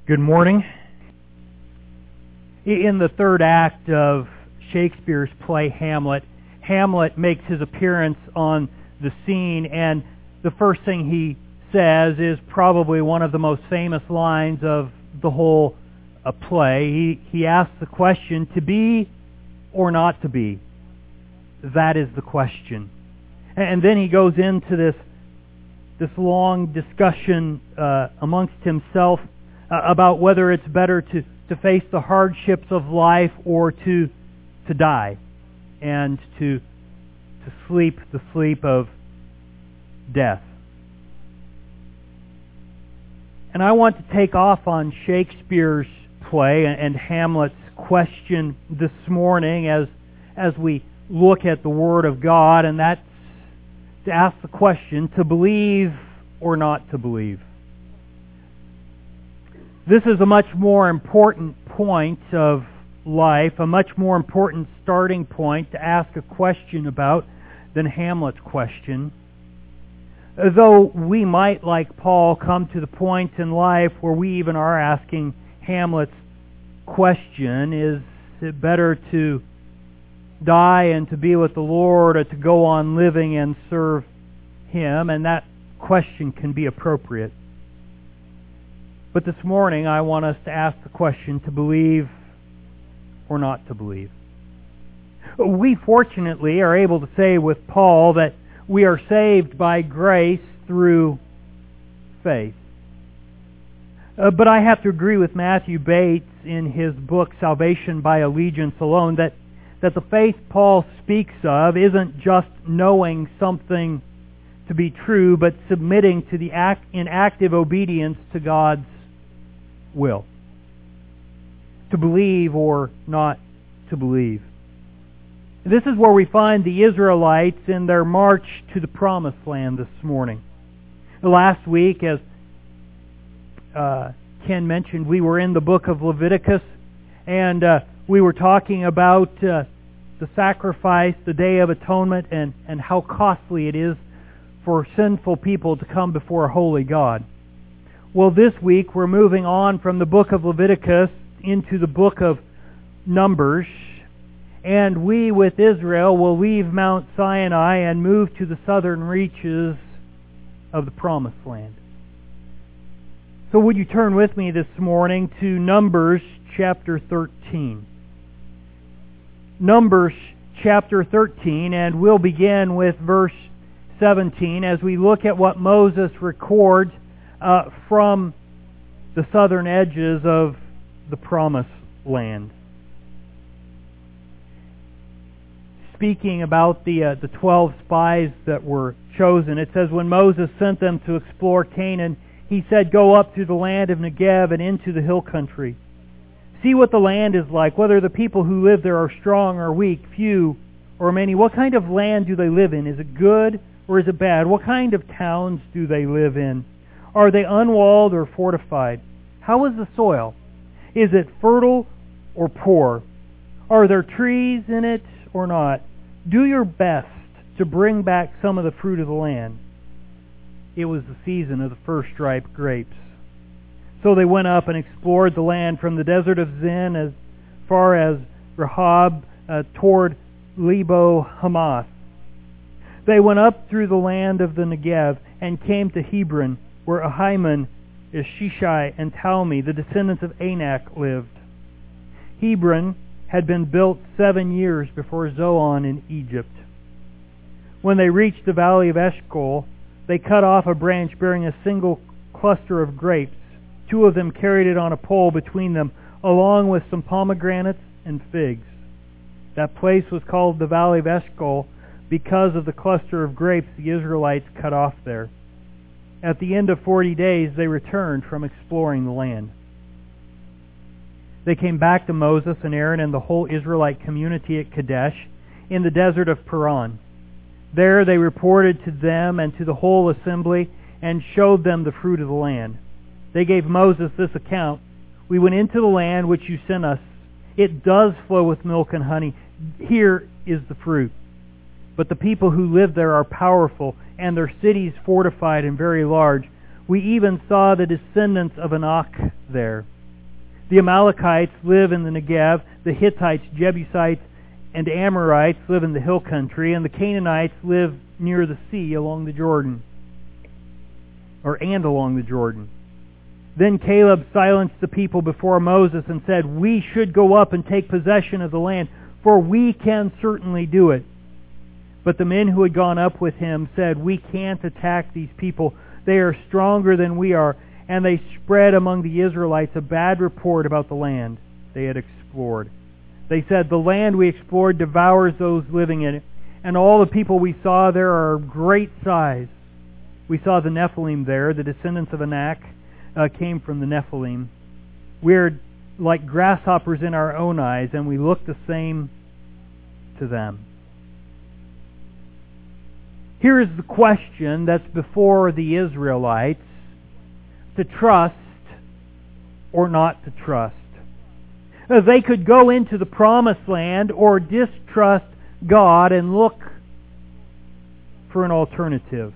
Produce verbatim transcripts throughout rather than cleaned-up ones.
Good morning. In the third act of Shakespeare's play Hamlet, Hamlet makes his appearance on the scene, and the first thing he says is probably one of the most famous lines of the whole uh, play. He, he asks the question, to be or not to be? That is the question. And then he goes into this, this long discussion uh, amongst himself uh, about whether it's better to, to face the hardships of life or to, to die and to, to sleep the sleep of death. And I want to take off on Shakespeare's play and Hamlet's question this morning as, as we look at the Word of God, and that's to ask the question, to believe or not to believe. This is a much more important point of life, a much more important starting point to ask a question about than Hamlet's question. Though we might, like Paul, come to the point in life where we even are asking Hamlet's question, is it better to die and to be with the Lord or to go on living and serve Him? And that question can be appropriate. But this morning I want us to ask the question, to believe or not to believe. We fortunately are able to say with Paul that we are saved by grace through faith. Uh, but I have to agree with Matthew Bates in his book Salvation by Allegiance Alone that, that the faith Paul speaks of isn't just knowing something to be true, but submitting to the act in active obedience to God's will. To believe or not to believe. This is where we find the Israelites in their march to the Promised Land this morning. Last week, as uh, Ken mentioned, we were in the book of Leviticus, and uh, we were talking about uh, the sacrifice, the Day of Atonement, and, and how costly it is for sinful people to come before a holy God. Well, this week we're moving on from the book of Leviticus into the book of Numbers, and we with Israel will leave Mount Sinai and move to the southern reaches of the Promised Land. So would you turn with me this morning to Numbers chapter thirteen. Numbers chapter thirteen, and we'll begin with verse seventeen as we look at what Moses records uh, from the southern edges of the Promised Land. Speaking about the uh, the twelve spies that were chosen, it says, when Moses sent them to explore Canaan, he said, go up through the land of Negev and into the hill country. See what the land is like, whether the people who live there are strong or weak, few or many. What kind of land do they live in? Is it good or is it bad? What kind of towns do they live in? Are they unwalled or fortified? How is the soil? Is it fertile or poor? Are there trees in it or not? Do your best to bring back some of the fruit of the land. It was the season of the first ripe grapes. So they went up and explored the land from the desert of Zin as far as Rehob uh, toward Lebo Hamath. They went up through the land of the Negev and came to Hebron, where Ahiman, Shishai, and Talmi, the descendants of Anak, lived. Hebron had been built seven years before Zoan in Egypt. When they reached the valley of Eshcol, they cut off a branch bearing a single cluster of grapes. Two of them carried it on a pole between them, along with some pomegranates and figs. That place was called the valley of Eshcol because of the cluster of grapes the Israelites cut off there. At the end of forty days, they returned from exploring the land. They came back to Moses and Aaron and the whole Israelite community at Kadesh in the desert of Paran. There they reported to them and to the whole assembly and showed them the fruit of the land. They gave Moses this account, we went into the land which you sent us. It does flow with milk and honey. Here is the fruit. But the people who live there are powerful, and their cities fortified and very large. We even saw the descendants of Anak there. The Amalekites live in the Negev. The Hittites, Jebusites, and Amorites live in the hill country. And the Canaanites live near the sea along the Jordan. Or and along the Jordan. Then Caleb silenced the people before Moses and said, "We should go up and take possession of the land, for we can certainly do it." But the men who had gone up with him said, "We can't attack these people. They are stronger than we are." And they spread among the Israelites a bad report about the land they had explored. They said, "The land we explored devours those living in it, and all the people we saw there are of great size." We saw the Nephilim there, the descendants of Anak. Uh, came from the Nephilim. We are like grasshoppers in our own eyes, and we look the same to them. Here is the question that's before the Israelites: to trust or not to trust. They could go into the promised land or distrust God and look for an alternative.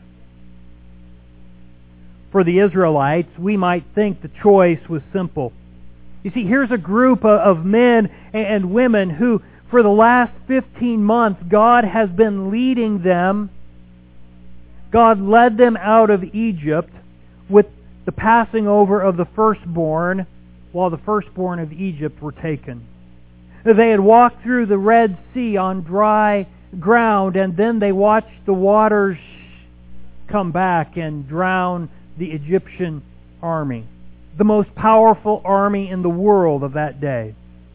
For the Israelites, we might think the choice was simple. You see, here's a group of men and women who, for the last fifteen months, God has been leading them. God led them out of Egypt with the passing over of the firstborn, while the firstborn of Egypt were taken. They had walked through the Red Sea on dry ground, and then they watched the waters come back and drown the Egyptian army, the most powerful army in the world of that day.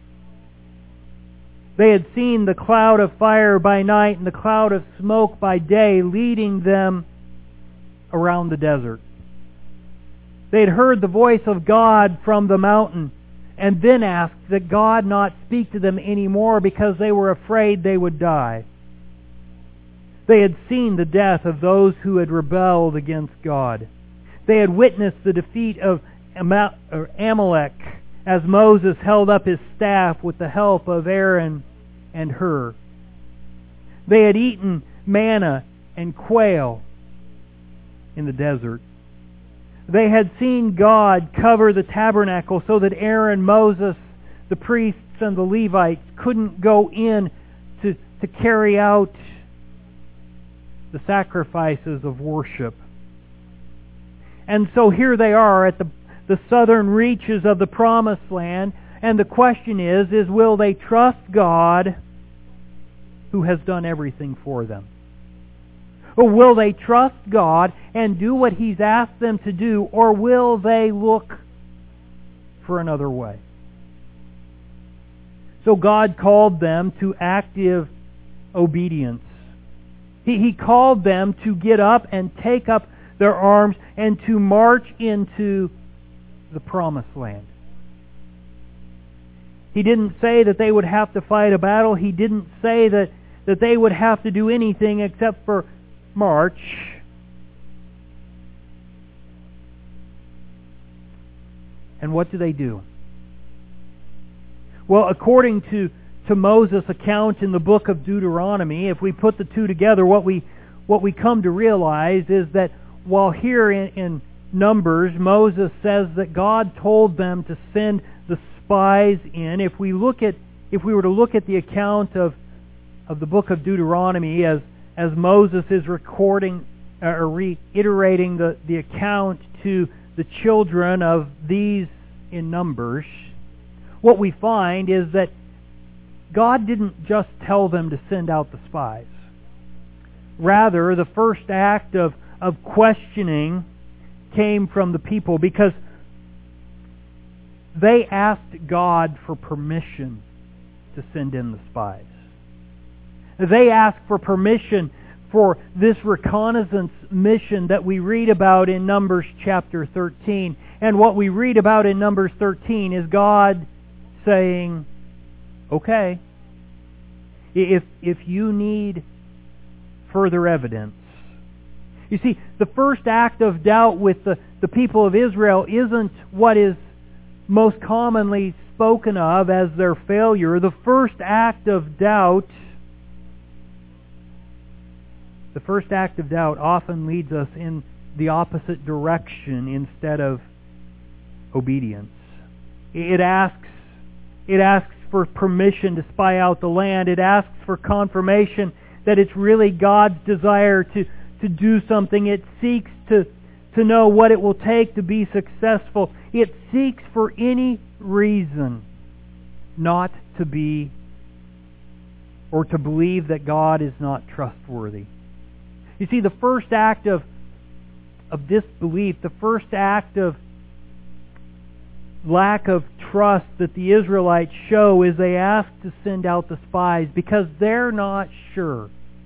They had seen the cloud of fire by night and the cloud of smoke by day leading them around the desert. They had heard the voice of God from the mountain and then asked that God not speak to them anymore because they were afraid they would die. They had seen the death of those who had rebelled against God. They had witnessed the defeat of Amalek as Moses held up his staff with the help of Aaron and Hur. They had eaten manna and quail in the desert. They had seen God cover the tabernacle so that Aaron, Moses, the priests, and the Levites couldn't go in to, to carry out the sacrifices of worship. And so here they are at the, the southern reaches of the Promised Land, and the question is, is will they trust God who has done everything for them? Or will they trust God and do what He's asked them to do, or will they look for another way? So God called them to active obedience. He, he called them to get up and take up their arms and to march into the Promised Land. He didn't say that they would have to fight a battle. He didn't say that, that they would have to do anything except for march. And what do they do? Well, according to, to Moses' account in the book of Deuteronomy, if we put the two together, what we what we come to realize is that while here in, in Numbers, Moses says that God told them to send the spies in. If we look at, if we were to look at the account of of the book of Deuteronomy as as Moses is recording uh, or reiterating the, the account to the children of these in Numbers, what we find is that God didn't just tell them to send out the spies. Rather, the first act of of questioning came from the people because they asked God for permission to send in the spies. They asked for permission for this reconnaissance mission that we read about in Numbers chapter thirteen. And what we read about in Numbers thirteen is God saying, okay, if if you need further evidence. You see, the first act of doubt with the, the people of Israel isn't what is most commonly spoken of as their failure. The first act of doubt, the first act of doubt often leads us in the opposite direction instead of obedience. It asks, it asks for permission to spy out the land. It asks for confirmation that it's really God's desire to, to do something. It seeks to, to know what it will take to be successful. It seeks for any reason not to be or to believe that God is not trustworthy. You see, the first act of, of disbelief, the first act of lack of trust that the Israelites show is they ask to send out the spies because they're not sure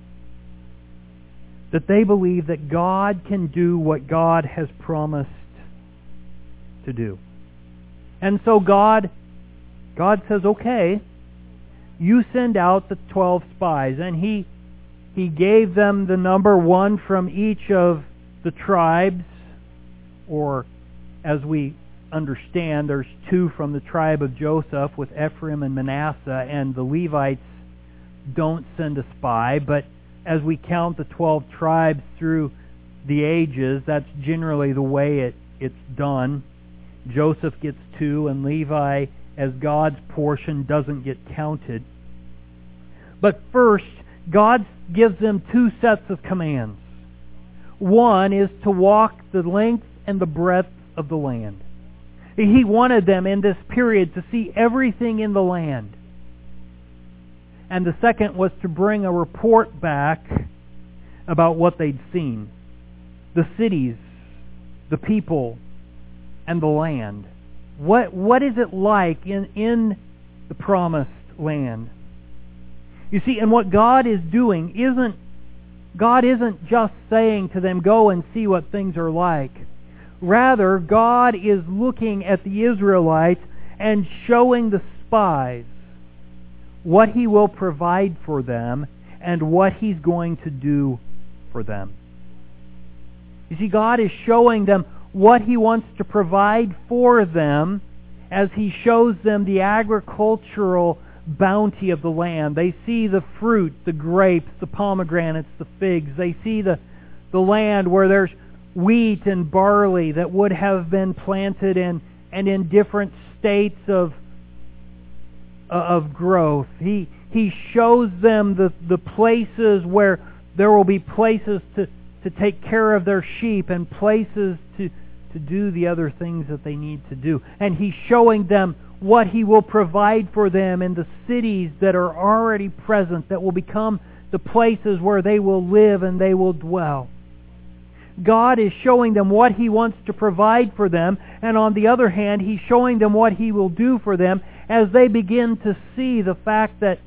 that they believe that God can do what God has promised to do. And so God, God says, okay, you send out the twelve spies. And He, he gave them the number one from each of the tribes, or as we understand, there's two from the tribe of Joseph with Ephraim and Manasseh, and the Levites don't send a spy, but as we count the twelve tribes through the ages, that's generally the way it, it's done. Joseph gets two, and Levi, as God's portion, doesn't get counted. But first, God gives them two sets of commands. One is to walk the length and the breadth of the land. He wanted them in this period to see everything in the land. And the second was to bring a report back about what they'd seen. The cities, the people, and the land. What what is it like in, in the promised land? You see, and what God is doing isn't, God isn't just saying to them, go and see what things are like. Rather, God is looking at the Israelites and showing the spies what He will provide for them and what He's going to do for them. You see, God is showing them what He wants to provide for them as He shows them the agricultural bounty of the land. They see the fruit, the grapes, the pomegranates, the figs. They see the, the land where there's wheat and barley that would have been planted in and in different states of of growth. He he shows them the, the places where there will be places to, to take care of their sheep and places to, to do the other things that they need to do. And He's showing them what He will provide for them in the cities that are already present, that will become the places where they will live and they will dwell. God is showing them what He wants to provide for them, and on the other hand, He's showing them what He will do for them as they begin to see the fact that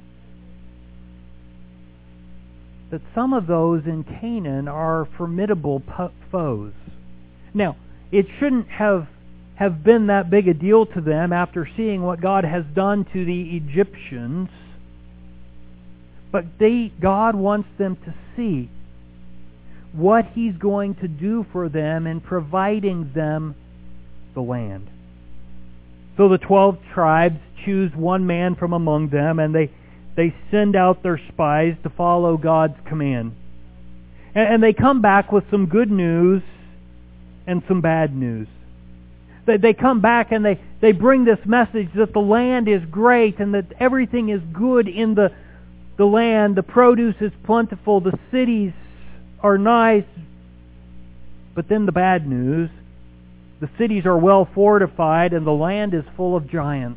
that some of those in Canaan are formidable foes. Now, it shouldn't have have been that big a deal to them after seeing what God has done to the Egyptians, but they God wants them to see what He's going to do for them in providing them the land. So the twelve tribes choose one man from among them, and they, they send out their spies to follow God's command. And, and they come back with some good news and some bad news. They, they come back and they, they bring this message that the land is great and that everything is good in the, the land. The produce is plentiful. The cities are nice. But then the bad news: the cities are well fortified and the land is full of giants.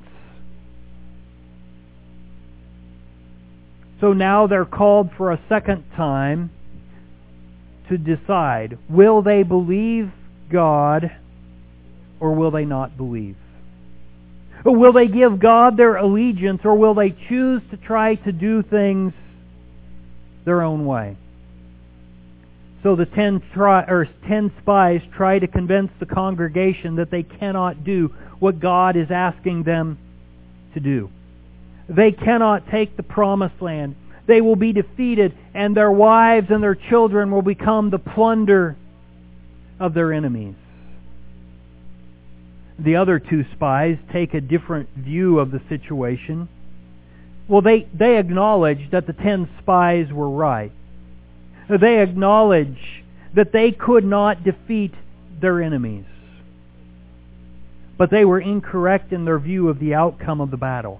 So now they're called for a second time to decide, will they believe God or will they not believe? Or will they give God their allegiance, or will they choose to try to do things their own way? So the ten, tri- or ten spies try to convince the congregation that they cannot do what God is asking them to do. They cannot take the promised land. They will be defeated, and their wives and their children will become the plunder of their enemies. The other two spies take a different view of the situation. Well, they, they acknowledge that the ten spies were right. They acknowledge that they could not defeat their enemies. but they were incorrect in their view of the outcome of the battle.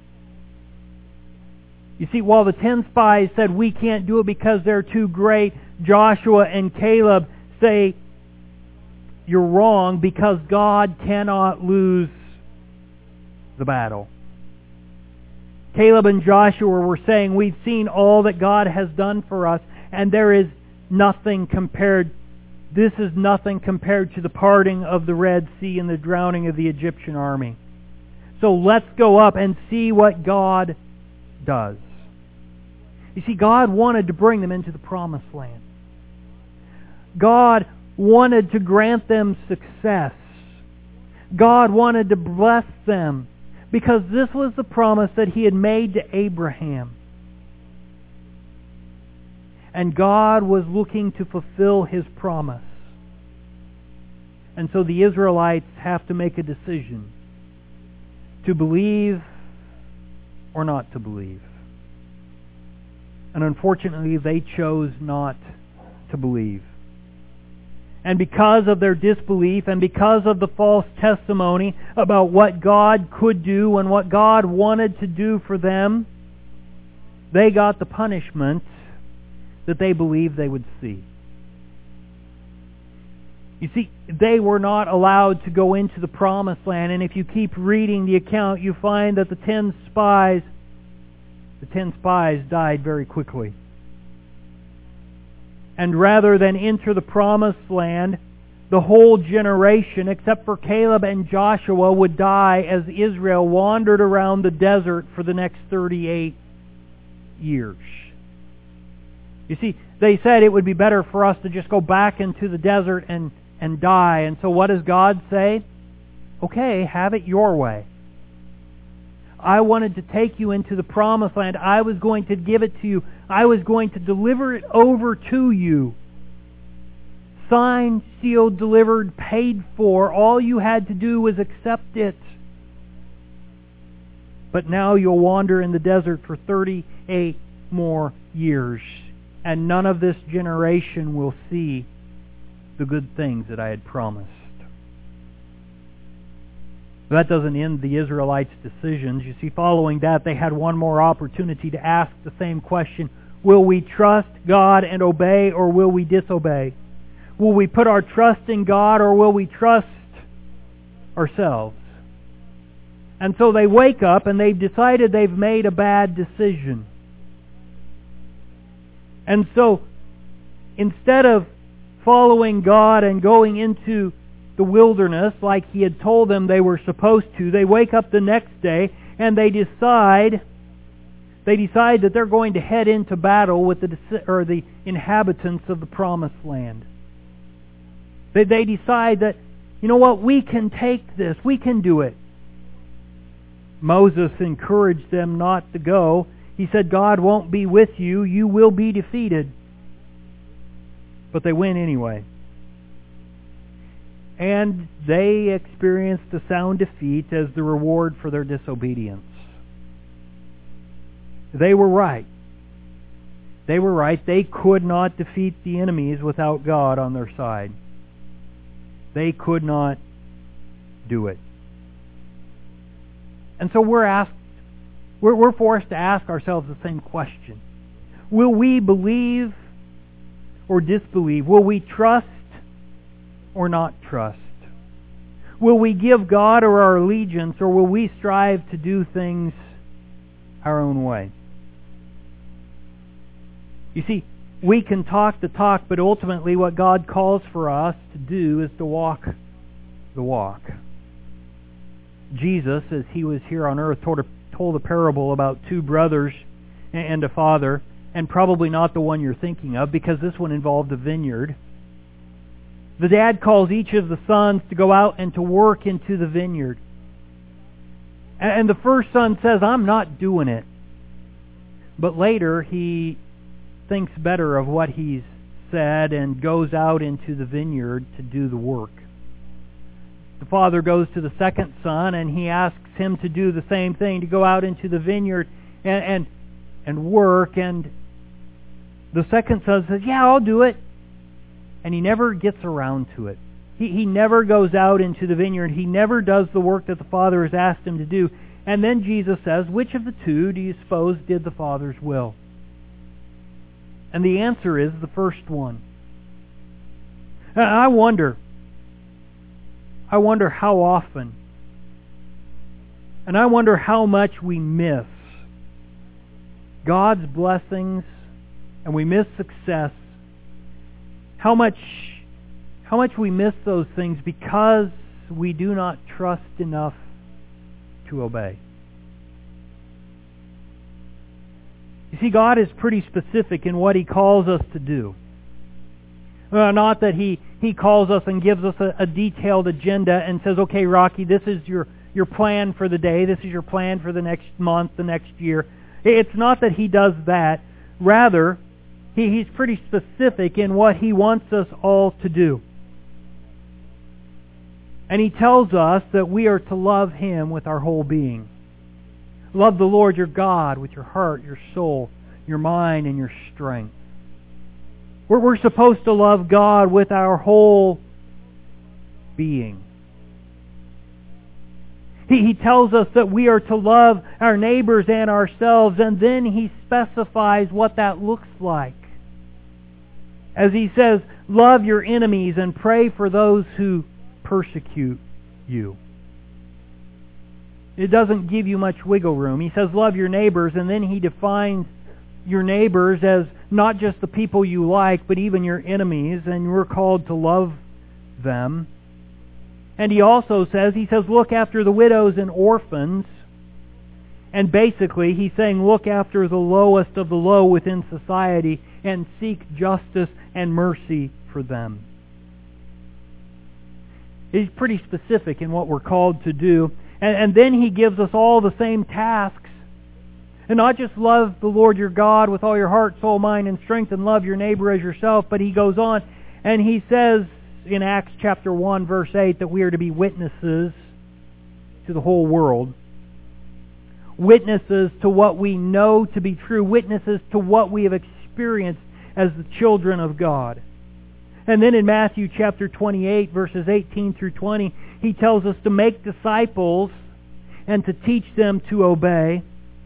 You see, while the ten spies said, we can't do it because they're too great, Joshua and Caleb say, you're wrong because God cannot lose the battle. Caleb and Joshua were saying, we've seen all that God has done for us, and there is nothing compared, this is nothing compared to the parting of the Red Sea and the drowning of the Egyptian army. So let's go up and see what God does. You see, God wanted to bring them into the promised land. God wanted to grant them success. God wanted to bless them because this was the promise that He had made to Abraham. And God was looking to fulfill His promise. And so the Israelites have to make a decision to believe or not to believe. And unfortunately, they chose not to believe. And because of their disbelief and because of the false testimony about what God could do and what God wanted to do for them, they got the punishment that they believed they would see. You see, they were not allowed to go into the promised land, and if you keep reading the account, you find that the ten spies, the ten spies died very quickly. And rather than enter the promised land, the whole generation, except for Caleb and Joshua, would die as Israel wandered around the desert for the next thirty-eight years. You see, they said it would be better for us to just go back into the desert and, and die. And so what does God say? Okay, have it your way. I wanted to take you into the promised land. I was going to give it to you. I was going to deliver it over to you. Signed, sealed, delivered, paid for. All you had to do was accept it. But now you'll wander in the desert for thirty-eight more years. And none of this generation will see the good things that I had promised. That doesn't end the Israelites' decisions. You see, following that, they had one more opportunity to ask the same question. Will we trust God and obey, or will we disobey? Will we put our trust in God, or will we trust ourselves? And so they wake up and they've decided they've made a bad decision. And so, instead of following God and going into the wilderness like He had told them they were supposed to, they wake up the next day and they decide they decide that they're going to head into battle with the or the inhabitants of the promised land. They they decide that, you know what, we can take this, we can do it. Moses encouraged them not to go. He said, God won't be with you, you will be defeated. But they went anyway. And they experienced a sound defeat as the reward for their disobedience. They were right. They were right. They could not defeat the enemies without God on their side. They could not do it. And so we're asked, we're, we're forced to ask ourselves the same question. Will we believe or disbelieve? Will we trust or not trust? Will we give God or our allegiance, or will we strive to do things our own way? You see, we can talk the talk, but ultimately what God calls for us to do is to walk the walk. Jesus, as He was here on earth, told a, told a parable about two brothers and a father, and probably not the one you're thinking of, because this one involved a vineyard. The dad calls each of the sons to go out and to work into the vineyard. And the first son says, I'm not doing it. But later he thinks better of what he's said and goes out into the vineyard to do the work. The father goes to the second son and he asks him to do the same thing, to go out into the vineyard and and, and work. And the second son says, yeah, I'll do it. And he never gets around to it. He, he never goes out into the vineyard. He never does the work that the Father has asked him to do. And then Jesus says, which of the two do you suppose did the Father's will? And the answer is the first one. And I wonder, I wonder how often, and I wonder how much we miss God's blessings and we miss success. How much, how much we miss those things because we do not trust enough to obey. You see, God is pretty specific in what He calls us to do. Uh, not that He, He calls us and gives us a, a detailed agenda and says, okay, Rocky, this is your, your plan for the day. This is your plan for the next month, the next year. It's not that He does that. Rather, he, He's pretty specific in what He wants us all to do. And He tells us that we are to love Him with our whole being. Love the Lord your God with your heart, your soul, your mind, and your strength. We're, we're supposed to love God with our whole being. He, he tells us that we are to love our neighbors and ourselves, and then He specifies what that looks like. As He says, love your enemies and pray for those who persecute you. It doesn't give you much wiggle room. He says love your neighbors, and then He defines your neighbors as not just the people you like, but even your enemies, and we're called to love them. And He also says, He says, look after the widows and orphans. And basically, He's saying, look after the lowest of the low within society and seek justice and mercy for them. He's pretty specific in what we're called to do. And, and then He gives us all the same tasks. And not just love the Lord your God with all your heart, soul, mind, and strength, and love your neighbor as yourself, but He goes on and He says in Acts chapter one, verse eight, that we are to be witnesses to the whole world. Witnesses to what we know to be true. Witnesses to what we have experienced as the children of God. And then in Matthew chapter twenty-eight, verses eighteen through twenty, He tells us to make disciples and to teach them to obey.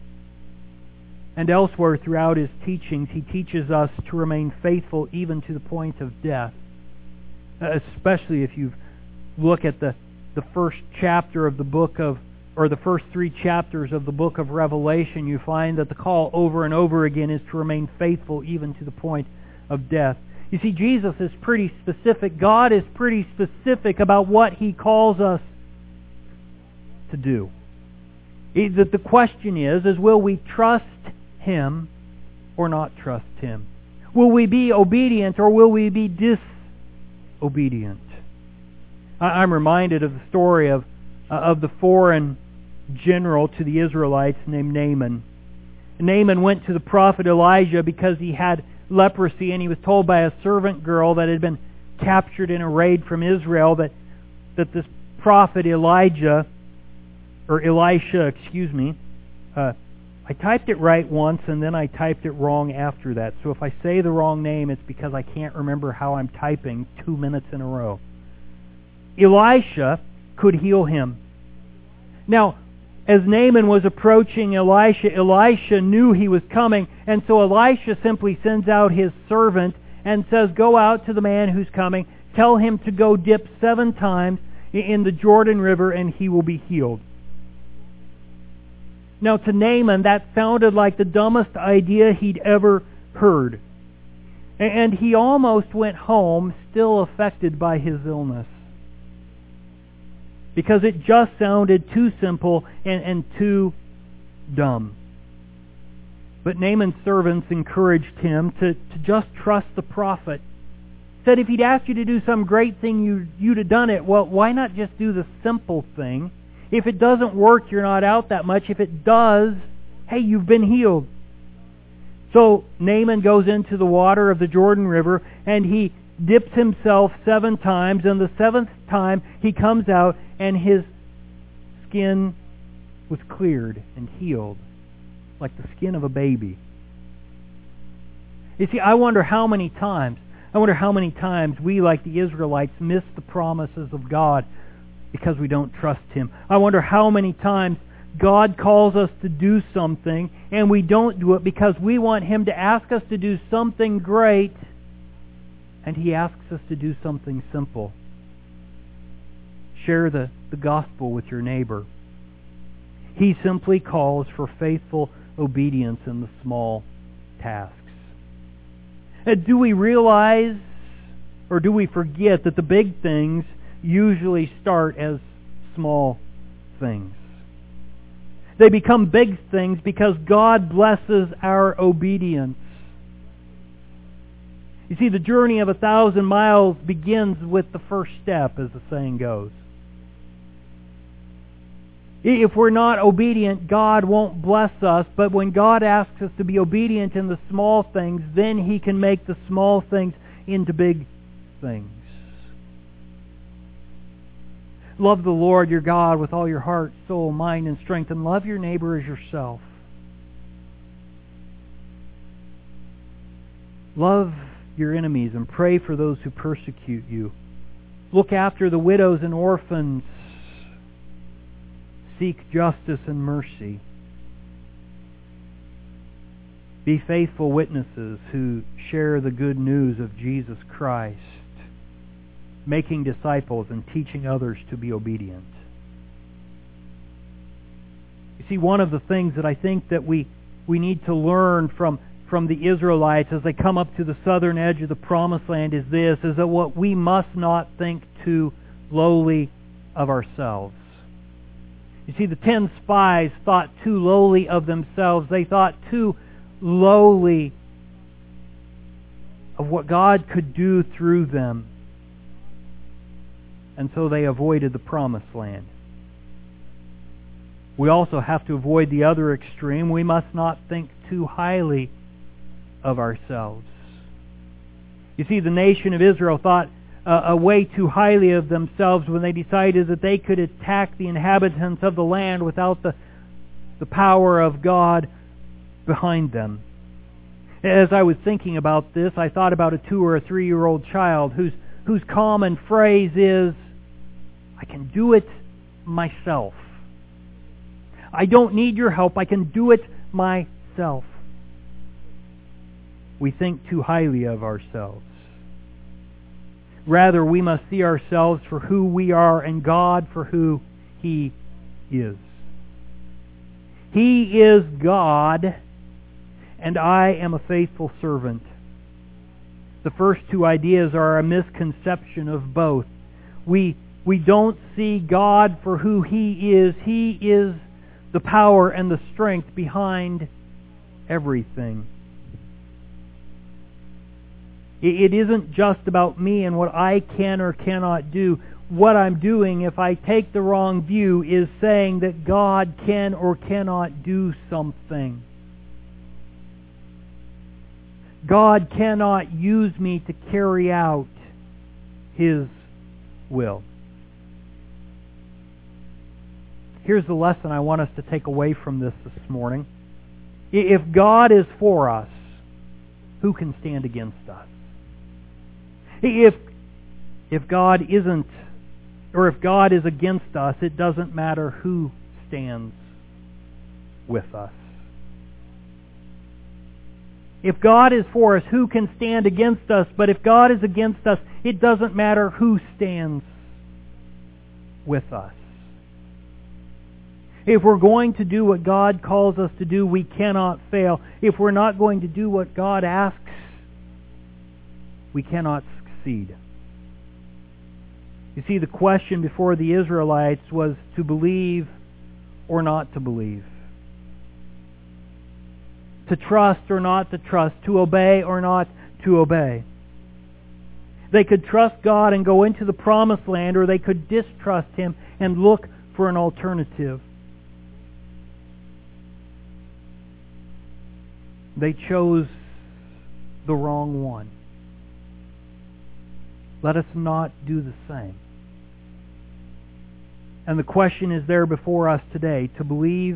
And elsewhere throughout His teachings, He teaches us to remain faithful even to the point of death. Especially if you look at the, the first chapter of the book of, or the first three chapters of the book of Revelation, you find that the call over and over again is to remain faithful even to the point of death. You see, Jesus is pretty specific. God is pretty specific about what He calls us to do. That the question is, is will we trust Him or not trust Him? Will we be obedient or will we be disobedient? I'm reminded of the story of, uh, of the foreign general to the Israelites named Naaman. Naaman went to the prophet Elijah because he had leprosy, and he was told by a servant girl that had been captured in a raid from Israel that, that this prophet Elijah, or Elisha, excuse me, uh, I typed it right once and then I typed it wrong after that. So if I say the wrong name, it's because I can't remember how I'm typing two minutes in a row. Elisha could heal him. Now, as Naaman was approaching Elisha, Elisha knew he was coming, and so Elisha simply sends out his servant and says, go out to the man who's coming, tell him to go dip seven times in the Jordan River and he will be healed. Now, to Naaman, that sounded like the dumbest idea he'd ever heard. And he almost went home still affected by his illness, because it just sounded too simple and, and too dumb. But Naaman's servants encouraged him to, to just trust the prophet. Said if he'd asked you to do some great thing, you, you'd have done it. Well, why not just do the simple thing? If it doesn't work, you're not out that much. If it does, hey, you've been healed. So Naaman goes into the water of the Jordan River, and he dips himself seven times, and the seventh time he comes out, and his skin was cleared and healed, like the skin of a baby. You see, I wonder how many times I wonder how many times we, like the Israelites, miss the promises of God because we don't trust Him. I wonder how many times God calls us to do something and we don't do it because we want Him to ask us to do something great, and He asks us to do something simple. Share the, the gospel with your neighbor. He simply calls for faithful obedience in the small tasks. And do we realize, or do we forget, that the big things usually start as small things? They become big things because God blesses our obedience. You see, the journey of a thousand miles begins with the first step, as the saying goes. If we're not obedient, God won't bless us. But when God asks us to be obedient in the small things, then He can make the small things into big things. Love the Lord your God with all your heart, soul, mind, and strength, and love your neighbor as yourself. Love your enemies and pray for those who persecute you. Look after the widows and orphans. Seek justice and mercy. Be faithful witnesses who share the good news of Jesus Christ, making disciples and teaching others to be obedient. You see, one of the things that I think that we, we need to learn from, from the Israelites as they come up to the southern edge of the Promised Land is this, is that what we must not think too lowly of ourselves. You see, the ten spies thought too lowly of themselves. They thought too lowly of what God could do through them. And so they avoided the Promised Land. We also have to avoid the other extreme. We must not think too highly of ourselves. You see, the nation of Israel thought Uh, way too highly of themselves when they decided that they could attack the inhabitants of the land without the, the power of God behind them. As I was thinking about this, I thought about a two or a three-year-old child whose, whose common phrase is, "I can do it myself. I don't need your help. I can do it myself." We think too highly of ourselves. Rather, we must see ourselves for who we are and God for who He is. He is God, and I am a faithful servant. The first two ideas are a misconception of both. We, we don't see God for who He is. He is the power and the strength behind everything. It isn't just about me and what I can or cannot do. What I'm doing, if I take the wrong view, is saying that God can or cannot do something. God cannot use me to carry out His will. Here's the lesson I want us to take away from this this morning. If God is for us, who can stand against us? If, if God isn't, or if God is against us, it doesn't matter who stands with us. If God is for us, who can stand against us? But if God is against us, it doesn't matter who stands with us. If we're going to do what God calls us to do, we cannot fail. If we're not going to do what God asks, we cannot succeed. You see, the question before the Israelites was to believe or not to believe. To trust or not to trust. To obey or not to obey. They could trust God and go into the Promised Land, or they could distrust Him and look for an alternative. They chose the wrong one. Let us not do the same. And the question is there before us today, to believe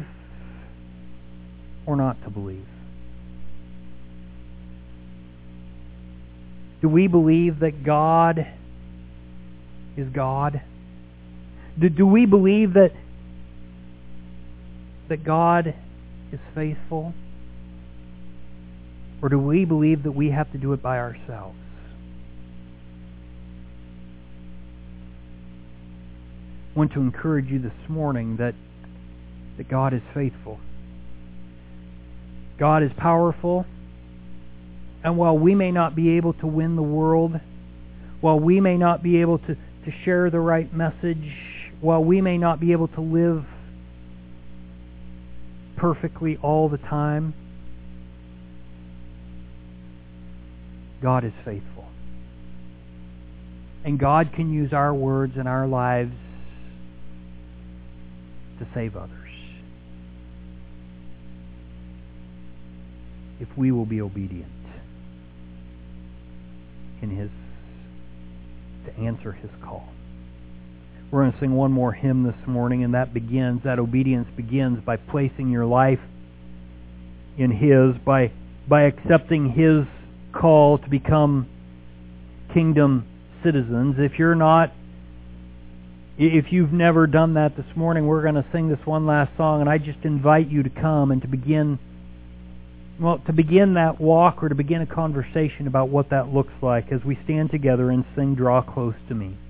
or not to believe. Do we believe that God is God? Do, do we believe that that God is faithful? Or do we believe that we have to do it by ourselves? I want to encourage you this morning that, that God is faithful. God is powerful. And while we may not be able to win the world, while we may not be able to, to share the right message, while we may not be able to live perfectly all the time, God is faithful. And God can use our words and our lives to save others, if we will be obedient in His, to answer His call. We're going to sing one more hymn this morning, and that begins, that obedience begins by placing your life in His, by by accepting His call to become kingdom citizens. If you're not, if you've never done that this morning, we're going to sing this one last song, and I just invite you to come and to begin, well, to begin that walk or to begin a conversation about what that looks like as we stand together and sing "Draw Close to Me."